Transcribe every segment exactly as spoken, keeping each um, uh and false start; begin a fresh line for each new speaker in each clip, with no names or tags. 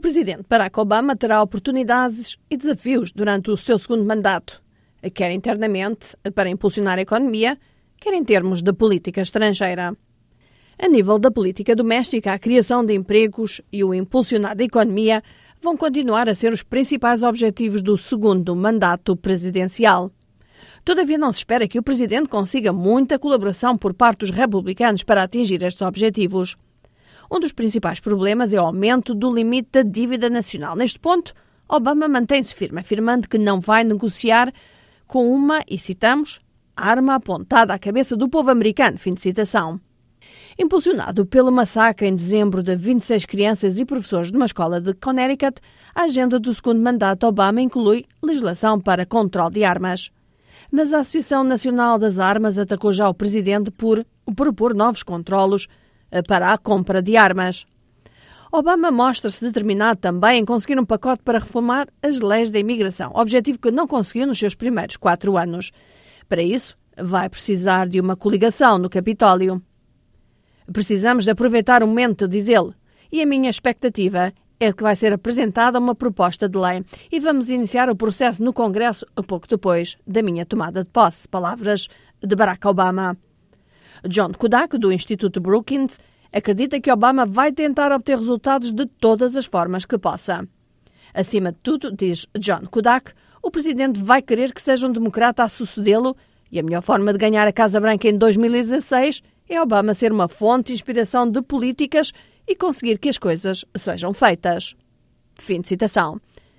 presidente Barack Obama terá oportunidades e desafios durante o seu segundo mandato, quer internamente para impulsionar a economia, quer em termos de política estrangeira. A nível da política doméstica, a criação de empregos e o impulsionar da economia vão continuar a ser os principais objetivos do segundo mandato presidencial. Todavia, não se espera que o presidente consiga muita colaboração por parte dos republicanos para atingir estes objetivos. Um dos principais problemas é o aumento do limite da dívida nacional. Neste ponto, Obama mantém-se firme, afirmando que não vai negociar com uma, e citamos, arma apontada à cabeça do povo americano, fim de citação. Impulsionado pelo massacre em dezembro de vinte e seis crianças e professores de uma escola de Connecticut, a agenda do segundo mandato Obama inclui legislação para controle de armas. Mas a Associação Nacional das Armas atacou já o presidente por propor novos controlos para a compra de armas. Obama mostra-se determinado também em conseguir um pacote para reformar as leis da imigração, objetivo que não conseguiu nos seus primeiros quatro anos. Para isso, vai precisar de uma coligação no Capitólio. Precisamos de aproveitar o momento, diz ele, e a minha expectativa é que vai ser apresentada uma proposta de lei e vamos iniciar o processo no Congresso pouco depois da minha tomada de posse. Palavras de Barack Obama. John Kodak, do Instituto Brookings, acredita que Obama vai tentar obter resultados de todas as formas que possa. Acima de tudo, diz John Kodak, o presidente vai querer que seja um democrata a sucedê-lo e a melhor forma de ganhar a Casa Branca em dois mil e dezasseis é Obama ser uma fonte de inspiração de políticas e conseguir que as coisas sejam feitas. Fim de citação.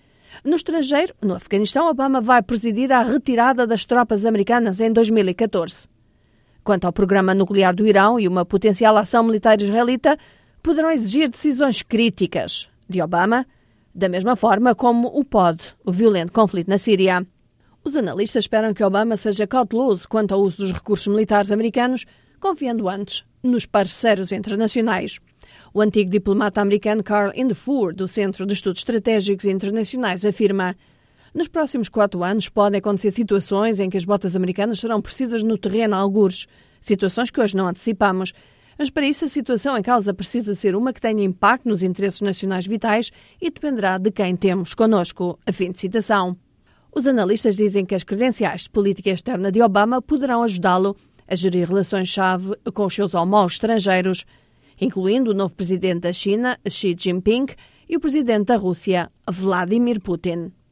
No estrangeiro, no Afeganistão, Obama vai presidir a retirada das tropas americanas em dois mil e catorze. Quanto ao programa nuclear do Irão e uma potencial ação militar israelita, poderão exigir decisões críticas de Obama, da mesma forma como o pode o violento conflito na Síria. Os analistas esperam que Obama seja cauteloso quanto ao uso dos recursos militares americanos, confiando antes nos parceiros internacionais. O antigo diplomata americano Carl Indefur, do Centro de Estudos Estratégicos Internacionais, afirma: nos próximos quatro anos podem acontecer situações em que as botas americanas serão precisas no terreno a algures, situações que hoje não antecipamos. Mas para isso a situação em causa precisa ser uma que tenha impacto nos interesses nacionais vitais e dependerá de quem temos connosco. A fim de citação. Os analistas dizem que as credenciais de política externa de Obama poderão ajudá-lo a gerir relações-chave com os seus homólogos estrangeiros, incluindo o novo presidente da China, Xi Jinping, e o presidente da Rússia, Vladimir Putin.